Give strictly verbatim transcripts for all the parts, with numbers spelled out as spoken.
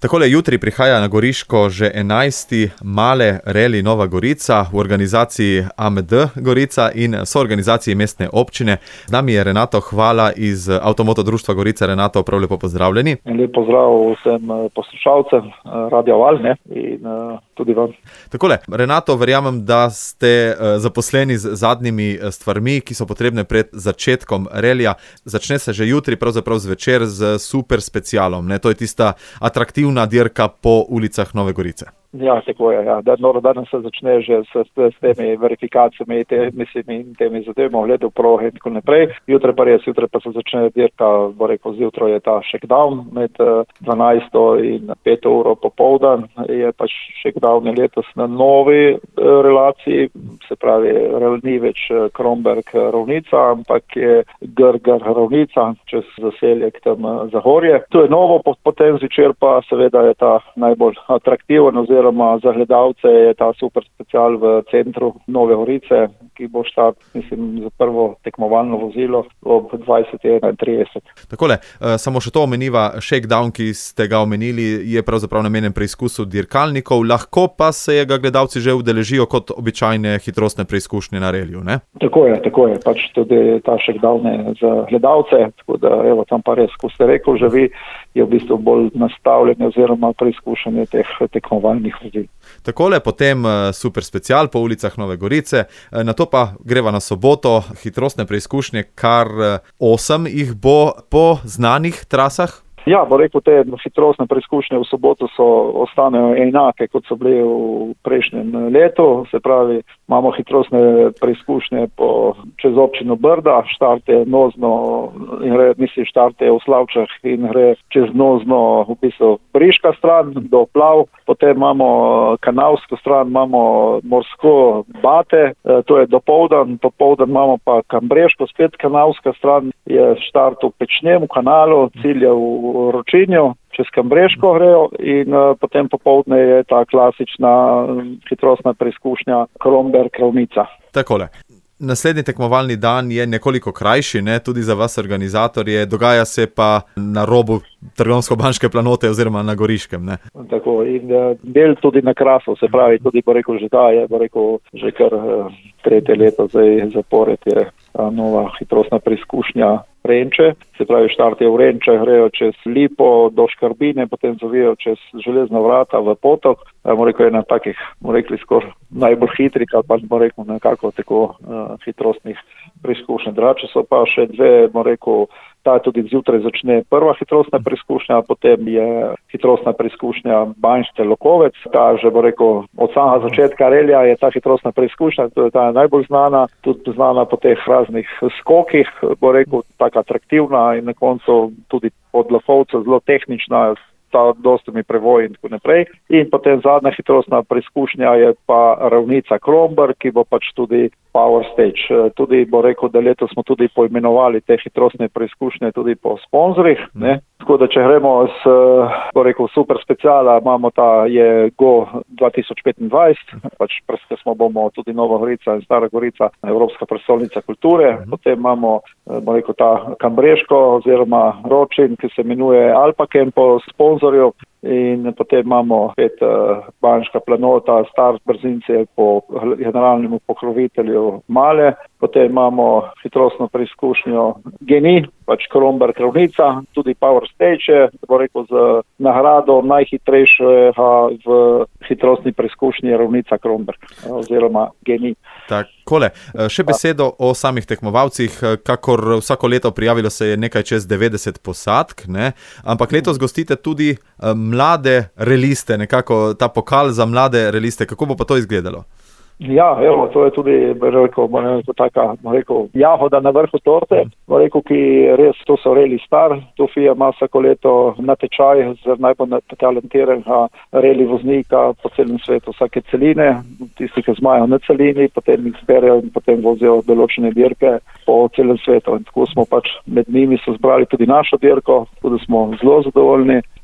Takole jutri prihaja na Goriško že enajsti Male Reli Nova Gorica v organizaciji A M D Gorica in soorganizaciji mestne občine. Z nami je Renato Hvala iz Avtomoto društva Gorica. Renato, prav lepo pozdravljeni. Lep pozdrav vsem poslušalcem Radia Val, ne, in tudi vam. Takole, Renato, verjamem, da ste zaposleni z zadnjimi stvarmi, ki so potrebne pred začetkom relija. Začne se že jutri, pravzaprav zvečer, z super specialom, ne? To je tista atraktivna dirka po ulicah Nove Gorice. Ja, tako je. Ja. Danes se začne že s, s temi verifikacijami, te, mislim, in temi zadevami, ogledov proge in tako naprej. Jutre pa res, jutre pa se začne dirka, bo rekel, zjutraj je ta shakedown med dvanajsto in peto uro popoldan. Je pač shakedown letos na novi relaciji, se pravi, ni več Kromberk-Ravnica, ampak je Grgar-Ravnica, čez zaseljek tam Zahorje. To je novo, potem zvečer pa seveda je ta najbolj atraktiven, oziroma za gledalce je ta super special v centru Nove Gorice, ki bo štart, mislim, za prvo tekmovalno vozilo ob dvajset ena trideset. Takole, samo še to omeniva, shakedown, ki ste ga omenili, je pravzaprav namenjen preizkusu dirkalnikov, lahko pa se ga gledalci že udeležijo kot običajne hitrostne preizkušnje na reliju, ne? Tako je, tako je, pač tudi ta shakedown je za gledalce, tako da evo tam pa res, ko ste rekel, že vi, je v bistvu bolj nastavljanje oziroma preizkušanje teh tekmovalnih vozil. Takole, potem super special po ulicah Nove Gorice, na to pa greva na soboto, hitrostne preizkušnje, kar osem jih bo po znanih trasah. Ja, bo rekel, te hitrostne preizkušnje v soboto so ostanejo enake, kot so bile v prejšnjem letu. Se pravi, imamo hitrostne preizkušnje po, čez občino Brda, štarte Nozno, in gre, mislim, štarte v Slavčah in gre čez Nozno, v bistvu Briška stran do Plav. Potem imamo kanalsko stran, imamo morsko Bate, to je dopoldan, popoldan imamo pa Kambreško, spet kanalska stran, je štart v Pečnem, v kanalu, cilj je v Ročinju, čez Kambreško grejo in uh, potem popoldne je ta klasična hitrostna preizkušnja Kromberk-Ravnica. Takole. Naslednji tekmovalni dan je nekoliko krajši, ne, tudi za vas organizatorje, dogaja se pa na robu Trgovsko-Banške planote oziroma na Goriškem, ne? Tako, in uh, del tudi na Krasu, se pravi, tudi bo rekel že da je, bo rekel že kar uh, tretje leto zdaj zapored je ta nova hitrostna preizkušnja Renče, se pravi, štart je v Renče, grejo čez Lipo do Škarbine, potem zavijo čez Železna vrata v Potok. Bomo rekel, ena takih, bomo rekli, skor najbolj hitrih, ali pa bomo rekel, nekako tako uh, hitrostnih preizkušnj. Drače so pa še dve, bomo rekel, ta tudi zjutraj začne prva hitrostna preizkušnja, potem je hitrostna preizkušnja Banjšte Lokovec. Ta že, bo rekel, od samega začetka relija je ta hitrostna preizkušnja, to je ta najbolj znana, tudi znana po teh raznih skokih, bo rekel, tako atraktivna in na koncu tudi od Lafovca zelo tehnična, ta dostojni prevoj in tako naprej. In potem zadnja hitrostna preizkušnja je pa Ravnica Kromberk, ki bo pač tudi Power Stage. Tudi bo rekel, da letos smo tudi poimenovali te hitrostne preizkušnje tudi po sponzorjih, ne. Tako da če gremo s, bo rekel, super speciala, imamo ta je Go dva tisoč petindvajset, pač smo bomo tudi Nova Gorica in Stara Gorica, Evropska prestolnica kulture. Potem imamo, bo rekel, ta Kambreško oziroma Ročin, ki se imenuje Alpakem po sponzorju. In potem imamo spet uh, Banška planota, Start brzince po generalnemu pokrovitelju Male, potem imamo hitrostno preizkušnjo Geni, pač Kromberk-Ravnica, tudi Power Stage, bo rekel, z nagrado najhitrejšega v hitrostni preizkušnji Ravnica Kromberk oziroma Geni. Takole, še besedo o samih tekmovalcih, kakor vsako leto prijavilo se je nekaj čez devetdeset posadk, ne? Ampak letos gostite tudi mlade reliste, nekako ta pokal za mlade reliste, kako bo pa to izgledalo? Ja, evo, to je tudi, rekel, rekel, taka, rekel, jahoda na vrhu torte, rekel, ki res, to so reli star, to F I A ima vsako leto natečaj za najbolj talentiranega reli voznika po celem svetu, vsake celine, tisti, ki zmajo na celini, potem jih zberejo in potem vozijo določene dirke po celem svetu. In tako smo pač med njimi so zbrali tudi našo dirko, tako da smo zelo zadovoljni.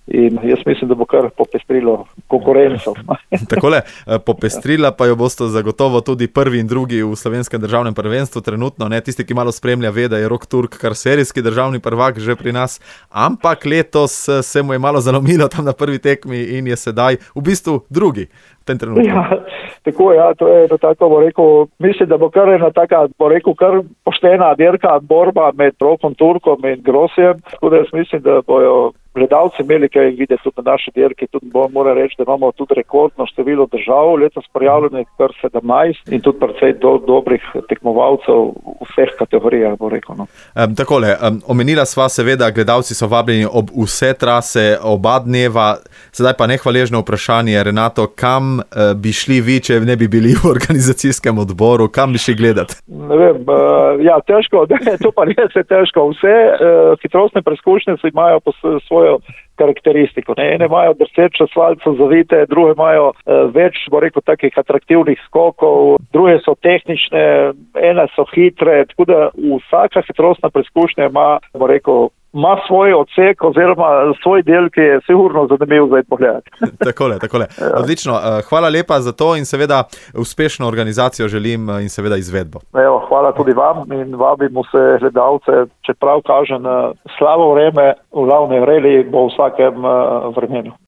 in jaz mislim, da bo kar popestrilo konkurenco. Takole, popestrila pa jo boste zagotovo tudi prvi in drugi v slovenskem državnem prvenstvu trenutno, ne, tisti, ki malo spremlja, ve, da je Rok Turk kar serijski državni prvak že pri nas, ampak letos se mu je malo zalomilo tam na prvi tekmi in je sedaj v bistvu drugi v tem trenutku. Ja, tako ja, to je tako, bo rekel, mislim, da bo kar ena taka, bo rekel, kar poštena dirka, borba med Rokom Turkom in Grosjem, tako da jaz mislim, da bojo gledalci imeli kaj videti tudi na naši dirki, tudi bo, moram reči, da imamo tudi rekordno število držav, letos prijavljenih kar sedemnajst in tudi precej do, dobrih tekmovalcev v vseh kategorijah, bo rekel. No. Um, takole, um, omenila sva seveda, gledalci so vabljeni ob vse trase, oba dneva, sedaj pa nehvaležno vprašanje, Renato, kam uh, bi šli vi, če ne bi bili v organizacijskem odboru, kam bi šli gledati? Ne vem, uh, ja, težko, ne, to pa res je težko, vse uh, hitrostne preizkušnje se imajo po svojo karakteristiko. Ne? Ene imajo drseče asfaltov zavite, druge imajo uh, več, bo rekel, takih atraktivnih skokov, druge so tehnične, ene so hitre, tako da vsaka hitrostna preizkušnja ima, bo rekel, ima svoj odsek oziroma svoj del, ki je sigurno zanimiv za pogledati. Takole, takole. Ja. Odlično. Hvala lepa za to in seveda uspešno organizacijo želim in seveda izvedbo. Evo, hvala tudi vam in vabimo se gledalce, čeprav kaže na slabo vreme, v glavnem reli bo v vsakem vremenu.